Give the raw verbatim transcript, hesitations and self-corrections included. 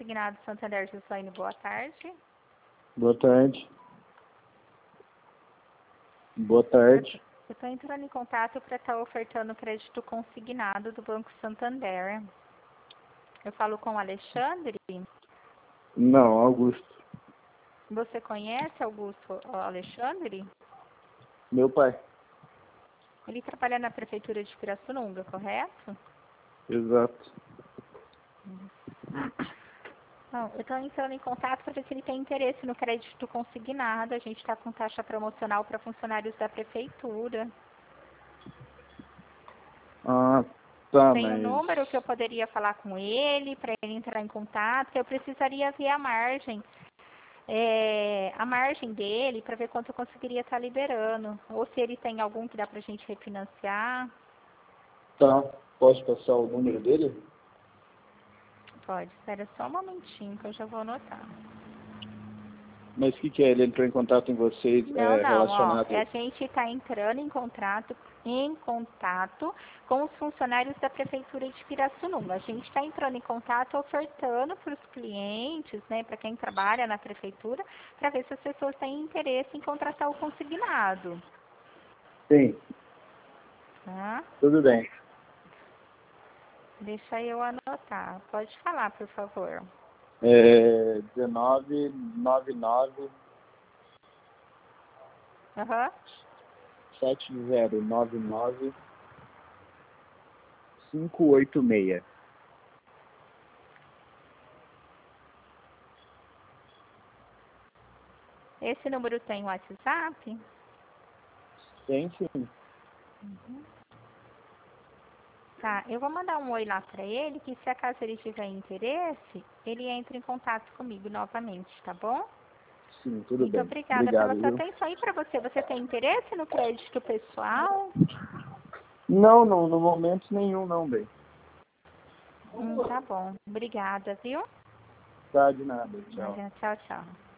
Consignado Santander, Gislaine, boa tarde. Boa tarde. Boa tarde. Eu estou entrando em contato para estar ofertando crédito consignado do Banco Santander. Eu falo com o Alexandre. Não, Augusto. Você conhece Augusto Alexandre? Meu pai. Ele trabalha na Prefeitura de Pirassununga, correto? Exato. Não, eu estou entrando em contato para ver se ele tem interesse no crédito consignado. A gente está com taxa promocional para funcionários da Prefeitura. Ah, tá, Tem um mas... número que eu poderia falar com ele, para ele entrar em contato. Eu precisaria ver a margem. É, a margem dele, para ver quanto eu conseguiria estar liberando. Ou se ele tem algum que dá para a gente refinanciar. Tá. Posso passar o número dele? Pode, espera só um momentinho que eu já vou anotar. Mas o que, que é? Ele entrou em contato com vocês Não, é, não, ó, relacionado... a gente está entrando em contato, em contato com os funcionários da Prefeitura de Pirassununga. A gente está entrando em contato ofertando para os clientes, né, para quem trabalha na Prefeitura, para ver se as pessoas têm interesse em contratar o consignado. Sim, Tá? tudo bem. Deixa eu anotar. Pode falar, por favor. É dezenove, noventa e nove, Aham. sete zero nove nove, cinco oito seis. Esse número tem WhatsApp? Tem sim. Uhum. Tá, eu vou mandar um oi lá para ele, que se acaso ele tiver interesse, ele entra em contato comigo novamente, tá bom? Sim, tudo Muito bem. obrigada pela Obrigado, sua viu? atenção. E para você, você tem interesse no crédito pessoal? Não, não, no momento nenhum não, bem. Hum, tá bom. Obrigada, viu? Tá, de nada. Tchau. Tchau, tchau.